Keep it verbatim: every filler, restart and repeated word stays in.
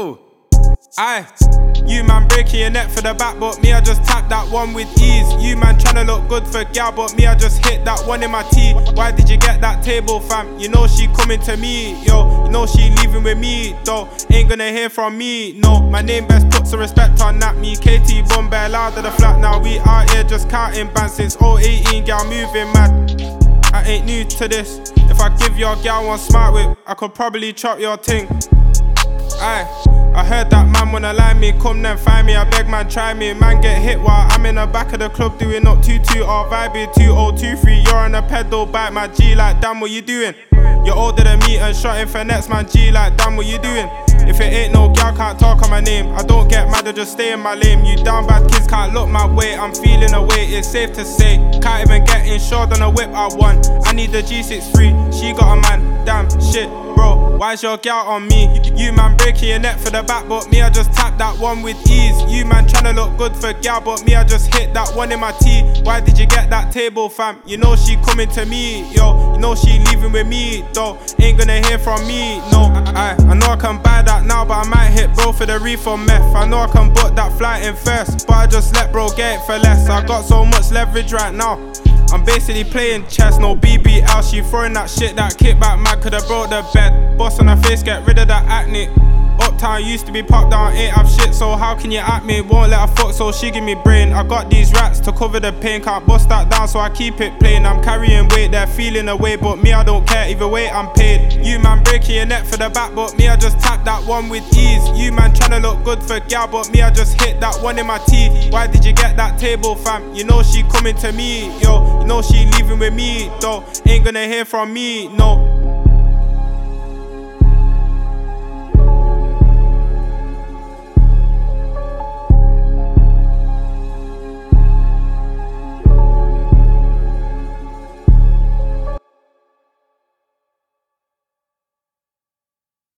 Oh, aye. You man breaking your neck for the back, but me I just tap that one with ease. You man tryna look good for gal, but me I just hit that one in my teeth. Why did you get that table, fam? You know she coming to me, yo. You know she leaving with me, though. Ain't gonna hear from me, no. My name best put some respect on that. Me K T Bombay loud to the flat. Now we out here just counting bands since oh eighteen, gal moving mad. I ain't new to this. If I give your gal one smart whip, I could probably chop your ting. Aye, I heard that man wanna lie me, come then find me, I beg man try me. Man get hit while I'm in the back of the club doing up two two or vibing two oh two three. You're on a pedal bike, my G like damn what you doing? You're older than me and shotting for next, man G like damn what you doing? If it ain't no gal can't talk on my name, I don't get mad, I just stay in my lane. You down bad kids can't look my way, I'm feeling away, it's safe to say. Can't even get insured on a whip I won. I need the G sixty-three, she got a man, damn shit. Bro, why's your gal on me? You man breaking your neck for the back, but me I just tap that one with ease. You man tryna look good for gal, but me I just hit that one in my teeth. Why did you get that table, fam? You know she coming to me, yo. You know she leaving with me, though. Ain't gonna hear from me, no. I, I know I can buy that now, but I might hit bro for the reefer meth. I know I can book that flight in first, but I just let bro get it for less. I got so much leverage right now, I'm basically playing chess, no B B L. She throwing that shit, that kickback man could've broke the bed. Boss on her face, get rid of that acne. Uptown used to be popped down, ain't have shit, so how can you at me? Won't let her fuck, so she give me brain. I got these rats to cover the pain, can't bust that down, so I keep it plain. I'm carrying weight, they're feeling away, but me I don't care, either way I'm paid. You man breaking your neck for the back, but me I just tap that one with ease. You man tryna look good for gal, but me I just hit that one in my teeth. Why did you get that table, fam? You know she coming to me, yo. You know she leaving with me, though. Ain't gonna hear from me, no.